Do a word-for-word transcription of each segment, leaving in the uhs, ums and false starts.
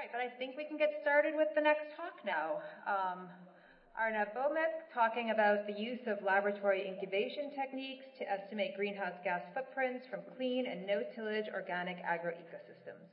right, but I think we can get started with the next talk now. Um, Arnav Bhowmik talking about the use of laboratory incubation techniques to estimate greenhouse gas footprints from clean and no-tillage organic agroecosystems.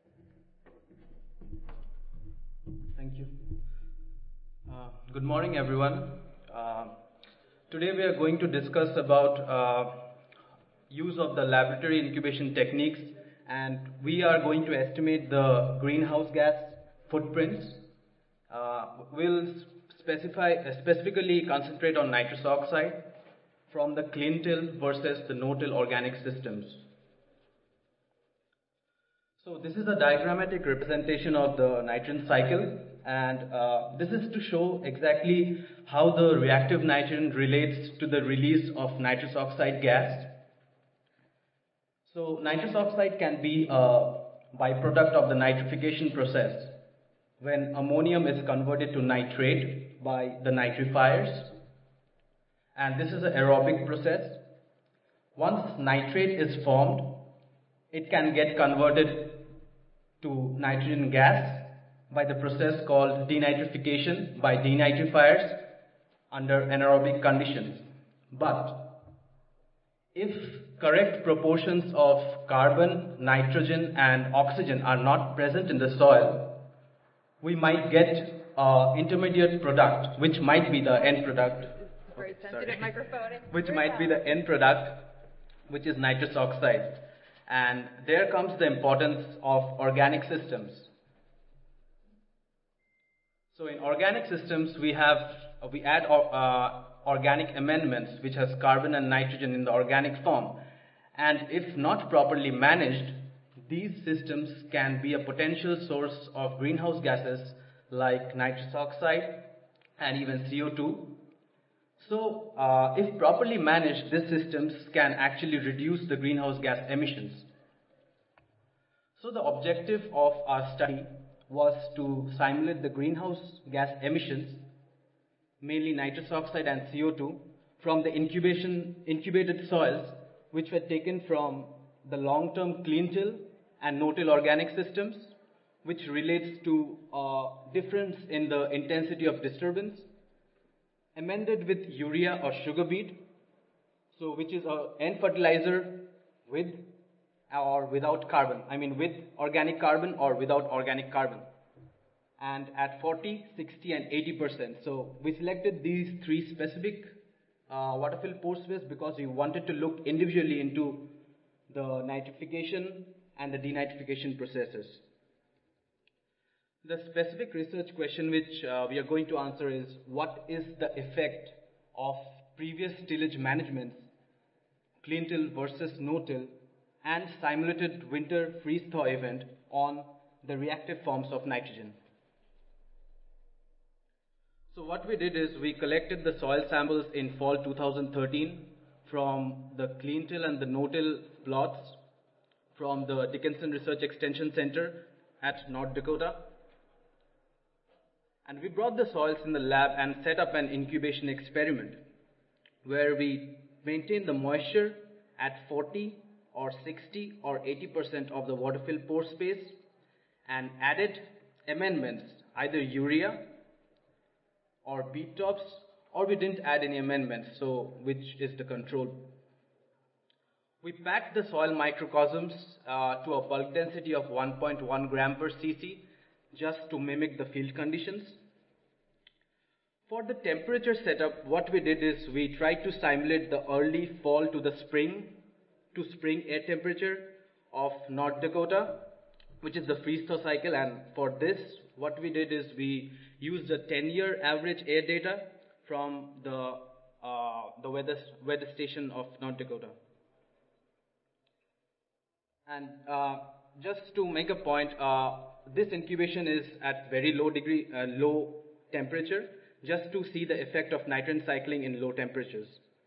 Thank you. Uh, good morning, everyone. Uh, today we are going to discuss about uh, use of the laboratory incubation techniques, and we are going to estimate the greenhouse gas footprints. Uh, we'll specify, uh, specifically concentrate on nitrous oxide from the clean till versus the no-till organic systems. So this is a diagrammatic representation of the nitrogen cycle, and uh, this is to show exactly how the reactive nitrogen relates to the release of nitrous oxide gas. So nitrous oxide can be a byproduct of the nitrification process when ammonium is converted to nitrate by the nitrifiers, and this is an aerobic process. Once nitrate is formed, it can get converted to nitrogen gas by the process called denitrification by denitrifiers under anaerobic conditions. But if correct proportions of carbon, nitrogen and oxygen are not present in the soil, we might get an intermediate product, which might be the end product. Very sensitive microphone. Which might be the end product, which is nitrous oxide. And there comes the importance of organic systems. So in organic systems, we have we add uh, organic amendments which has carbon and nitrogen in the organic form, and if not properly managed, these systems can be a potential source of greenhouse gases like nitrous oxide and even C O two. So uh, if properly managed, these systems can actually reduce the greenhouse gas emissions. So the objective of our study was to simulate the greenhouse gas emissions, mainly nitrous oxide and C O two, from the incubation, incubated soils which were taken from the long-term clean till and no-till organic systems, which relates to a difference in the intensity of disturbance, amended with urea or sugar beet, so which is a N fertilizer with or without carbon, I mean with organic carbon or without organic carbon, and at forty, sixty and eighty percent. So we selected these three specific uh, water filled pore space because we wanted to look individually into the nitrification and the denitrification processes. The specific research question which uh, we are going to answer is, what is the effect of previous tillage managements, clean till versus no till, and simulated winter freeze-thaw event on the reactive forms of nitrogen. So what we did is we collected the soil samples in fall two thousand thirteen from the clean till and the no till plots from the Dickinson Research Extension Center at North Dakota. And we brought the soils in the lab and set up an incubation experiment where we maintained the moisture at forty or sixty or eighty percent of the water filled pore space and added amendments, either urea or beet tops, or we didn't add any amendments, so which is the control. We packed the soil microcosms uh, to a bulk density of one point one gram per cc just to mimic the field conditions. For the temperature setup, what we did is we tried to simulate the early fall to the spring to spring air temperature of North Dakota, which is the freeze-thaw cycle, and for this what we did is we used the ten year average air data from the, uh, the weather, weather station of North Dakota. And uh, just to make a point, uh, this incubation is at very low degree, uh, low temperature, just to see the effect of nitrogen cycling in low temperatures.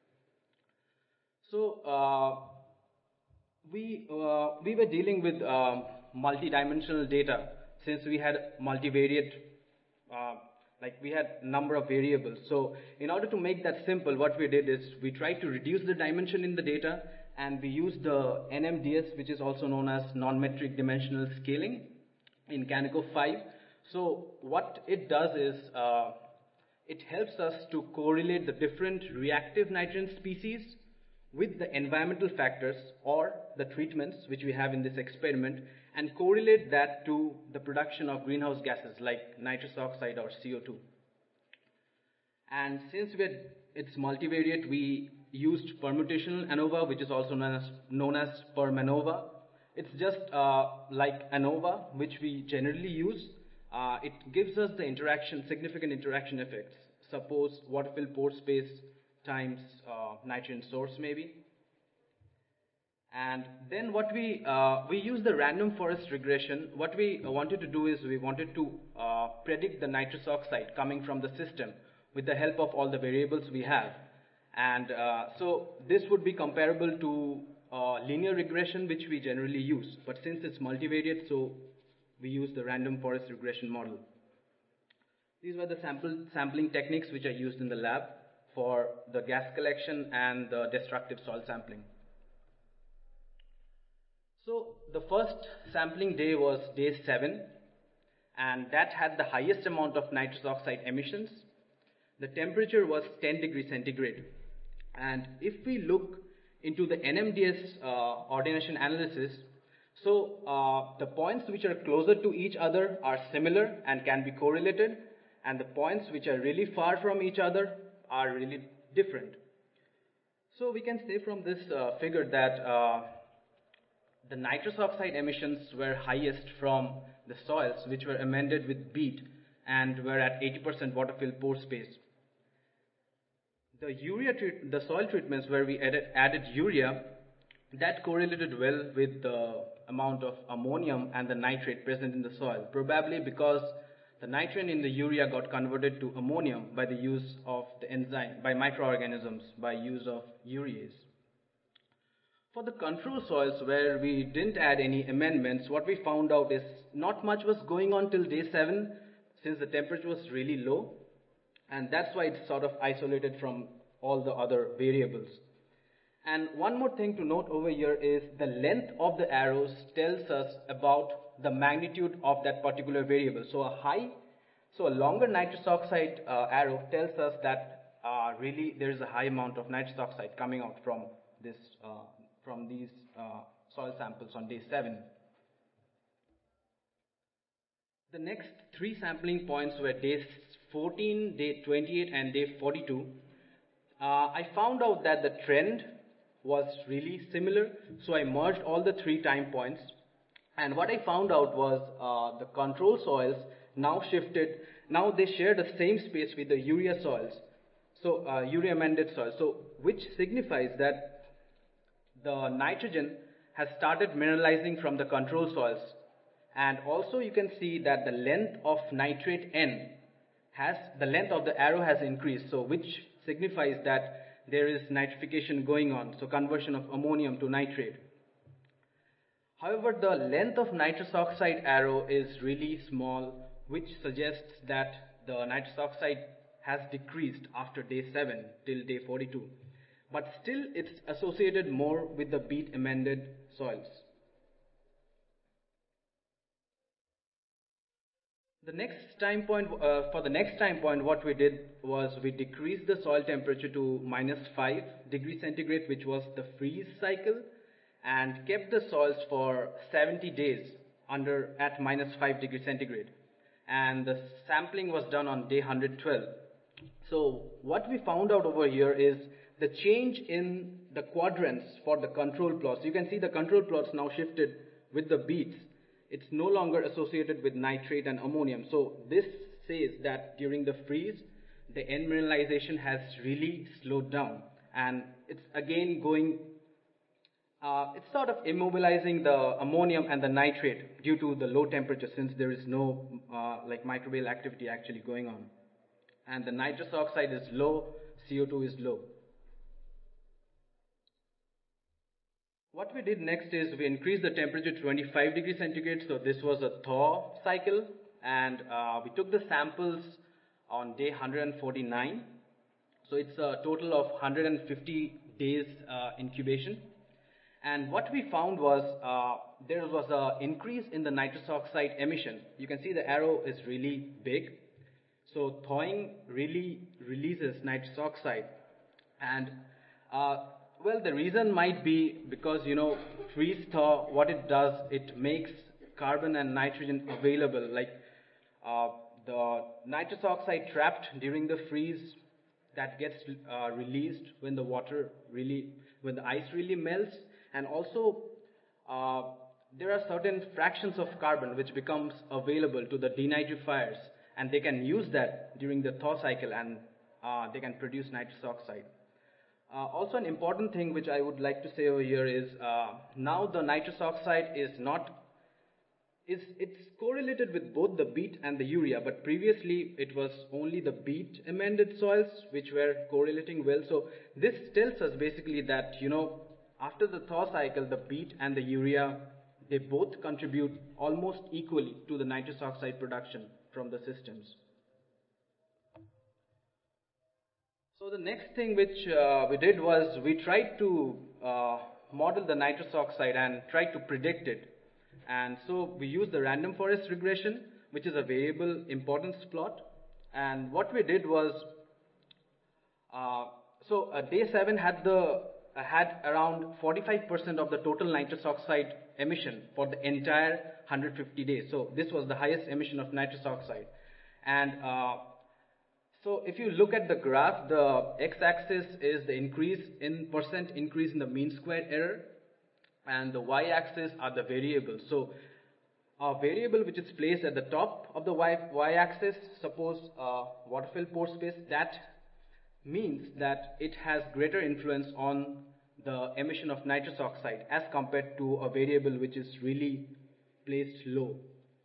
So uh, we uh, we were dealing with um, multi-dimensional data, since we had multivariate, uh, like we had number of variables. So in order to make that simple, what we did is we tried to reduce the dimension in the data, and we used the N M D S, which is also known as non-metric dimensional scaling, in Canico five. So what it does is uh, it helps us to correlate the different reactive nitrogen species with the environmental factors or the treatments which we have in this experiment, and correlate that to the production of greenhouse gases like nitrous oxide or C O two. And since we're, it's multivariate, we used permutational ANOVA, which is also known as, known as PermANOVA. It's just uh, like ANOVA, which we generally use. Uh, it gives us the interaction, significant interaction effects. Suppose water fill pore space times uh, nitrogen source maybe. And then what we, uh, we use the random forest regression. What we wanted to do is we wanted to uh, predict the nitrous oxide coming from the system with the help of all the variables we have. And uh, so this would be comparable to uh, linear regression, which we generally use. But since it's multivariate, so we use the random forest regression model. These were the sample, sampling techniques which are used in the lab for the gas collection and the destructive soil sampling. So the first sampling day was day seven, and that had the highest amount of nitrous oxide emissions. The temperature was ten degrees centigrade. And if we look into the N M D S uh, ordination analysis, so uh, the points which are closer to each other are similar and can be correlated, and the points which are really far from each other are really different. So we can say from this uh, figure that uh, the nitrous oxide emissions were highest from the soils which were amended with beet and were at eighty percent water fill pore space. The urea treat, the soil treatments where we added, added urea, that correlated well with the amount of ammonium and the nitrate present in the soil, probably because the nitrogen in the urea got converted to ammonium by the use of the enzyme, by microorganisms, by use of urease. For the control soils where we didn't add any amendments, what we found out is not much was going on till day seven, since the temperature was really low, and that's why it's sort of isolated from all the other variables. And one more thing to note over here is the length of the arrows tells us about the magnitude of that particular variable. So a high, so a longer nitrous oxide uh, arrow tells us that uh, really there is a high amount of nitrous oxide coming out from this, uh, from these uh, soil samples on day seven. The next three sampling points were days fourteen, day twenty-eight, and day forty-two. Uh, I found out that the trend was really similar, so I merged all the three time points, and what I found out was uh, the control soils now shifted, now they share the same space with the urea soils, so uh, urea amended soils, so which signifies that the nitrogen has started mineralizing from the control soils. And also you can see that the length of nitrate N has, the length of the arrow has increased, so which signifies that there is nitrification going on, so conversion of ammonium to nitrate. However, the length of nitrous oxide arrow is really small, which suggests that the nitrous oxide has decreased after day seven till day forty-two. But still it's associated more with the beet amended soils. The next time point, uh, for the next time point, what we did was we decreased the soil temperature to minus five degrees centigrade, which was the freeze cycle, and kept the soils for seventy days under at minus five degrees centigrade. And the sampling was done on day one hundred twelve. So what we found out over here is the change in the quadrants for the control plots. You can see the control plots now shifted with the beets. It's no longer associated with nitrate and ammonium. So this says that during the freeze, the N mineralization has really slowed down, and it's again going, uh, it's sort of immobilizing the ammonium and the nitrate due to the low temperature, since there is no uh, like microbial activity actually going on. And the nitrous oxide is low, C O two is low. What we did next is we increased the temperature to twenty-five degrees centigrade, so this was a thaw cycle, and uh, we took the samples on day one hundred forty-nine, so it's a total of one hundred fifty days uh, incubation. And what we found was uh, there was an increase in the nitrous oxide emission. You can see the arrow is really big. So thawing really releases nitrous oxide. And uh, well, the reason might be because, you know, freeze thaw, what it does, it makes carbon and nitrogen available. Like uh, the nitrous oxide trapped during the freeze, that gets uh, released when the water really, when the ice really melts. And also, uh, there are certain fractions of carbon which becomes available to the denitrifiers, and they can use that during the thaw cycle, and uh, they can produce nitrous oxide. Uh, also, an important thing which I would like to say over here is uh, now the nitrous oxide is not is it's correlated with both the beet and the urea, but previously it was only the beet amended soils which were correlating well. So this tells us basically that, you know, after the thaw cycle, the beet and the urea, they both contribute almost equally to the nitrous oxide production from the systems. So the next thing which uh, we did was we tried to uh, model the nitrous oxide and tried to predict it. And so we used the random forest regression, which is a variable importance plot. And what we did was, uh, so uh, day seven had the uh, had around forty-five percent of the total nitrous oxide emission for the entire one hundred fifty days. So this was the highest emission of nitrous oxide. And uh, so if you look at the graph, the x-axis is the increase in percent increase in the mean squared error, and the y-axis are the variables. So a variable which is placed at the top of the y-axis, suppose uh, water fill pore space, that means that it has greater influence on the emission of nitrous oxide as compared to a variable which is really placed low.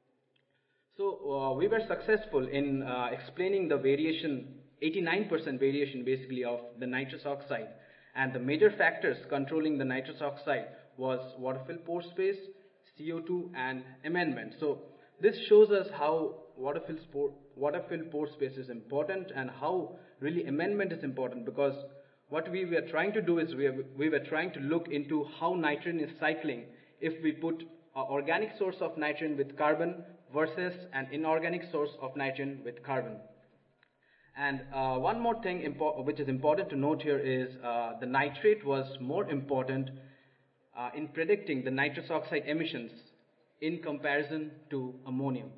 So uh, we were successful in uh, explaining the variation, eighty-nine percent variation basically of the nitrous oxide, and the major factors controlling the nitrous oxide was water fill pore space, C O two, and amendment. So this shows us how water fill, spore, water fill pore space is important and how really amendment is important, because what we were trying to do is we, are, we were trying to look into how nitrogen is cycling if we put an organic source of nitrogen with carbon versus an inorganic source of nitrogen with carbon. And uh, one more thing which is important to note here is uh, the nitrate was more important uh, in predicting the nitrous oxide emissions in comparison to ammonium.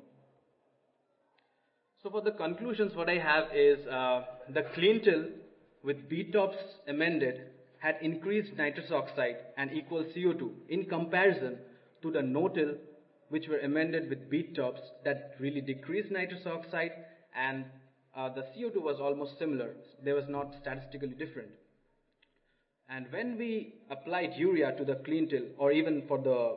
So for the conclusions, what I have is uh, the clean till with beet tops amended had increased nitrous oxide and equal C O two in comparison to the no-till which were amended with beet tops that really decreased nitrous oxide, and uh, the C O two was almost similar. They was not statistically different. And when we applied urea to the clean till, or even for the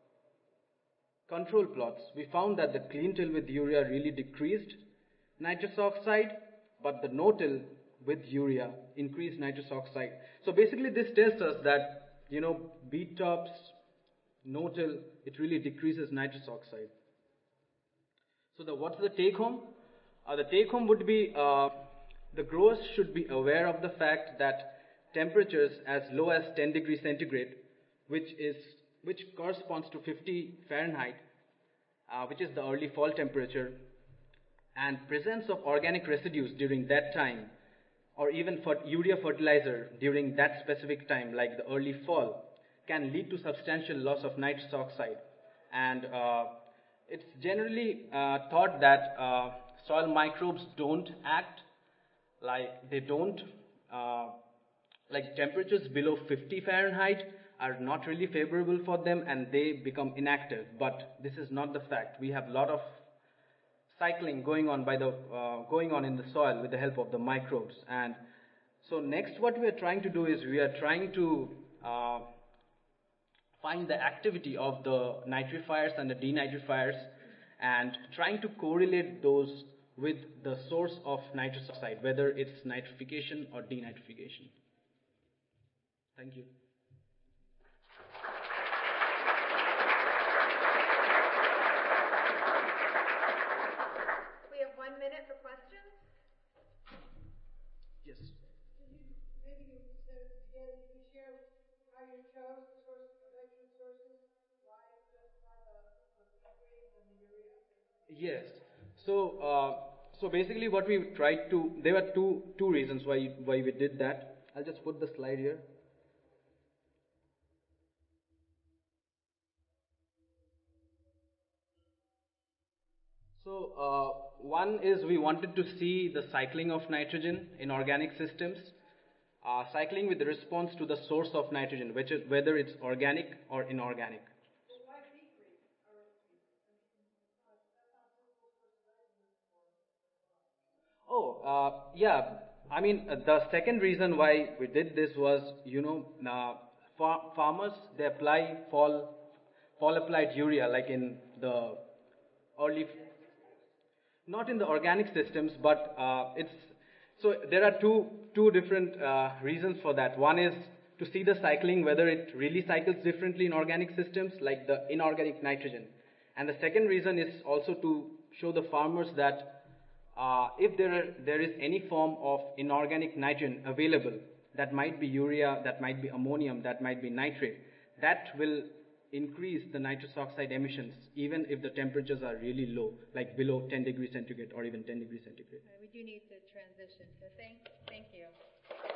control plots, we found that the clean till with urea really decreased nitrous oxide, but the no-till with urea increased nitrous oxide. So basically this tells us that, you know, beet tops, no-till, it really decreases nitrous oxide. So the, what's the take home? Uh, the take home would be uh, the growers should be aware of the fact that temperatures as low as ten degrees centigrade, which is which corresponds to fifty Fahrenheit, uh, which is the early fall temperature, and presence of organic residues during that time, or even for urea fertilizer during that specific time, like the early fall, can lead to substantial loss of nitrous oxide. And uh, it's generally uh, thought that uh, soil microbes don't act, like they don't, uh, like temperatures below fifty Fahrenheit are not really favorable for them and they become inactive. But this is not the fact. We have a lot of cycling going on by the uh, going on in the soil with the help of the microbes. And so next what we are trying to do is we are trying to uh, find the activity of the nitrifiers and the denitrifiers and trying to correlate those with the source of nitrous oxide, whether it's nitrification or denitrification. Thank you. We have one minute for questions. Yes. Maybe you said at the end, you could share how you chose the source, the nitrogen sources, why you chose Yes. So, uh, so basically, what we tried to, there were two two reasons why why we did that. I'll just put the slide here. So, uh, one is we wanted to see the cycling of nitrogen in organic systems, uh, cycling with response to the source of nitrogen, which is, whether it's organic or inorganic. Oh, uh, yeah. I mean, uh, the second reason why we did this was, you know, uh, far- farmers they apply fall fall applied urea like in the early, not in the organic systems, but uh, it's so there are two two different uh, reasons for that. One is to see the cycling whether it really cycles differently in organic systems like the inorganic nitrogen, and the second reason is also to show the farmers that uh, if there are, there is any form of inorganic nitrogen available, that might be urea, that might be ammonium, that might be nitrate, that will increase the nitrous oxide emissions even if the temperatures are really low, like below ten degrees centigrade or even ten degrees centigrade. We do need to transition, so thank, thank you.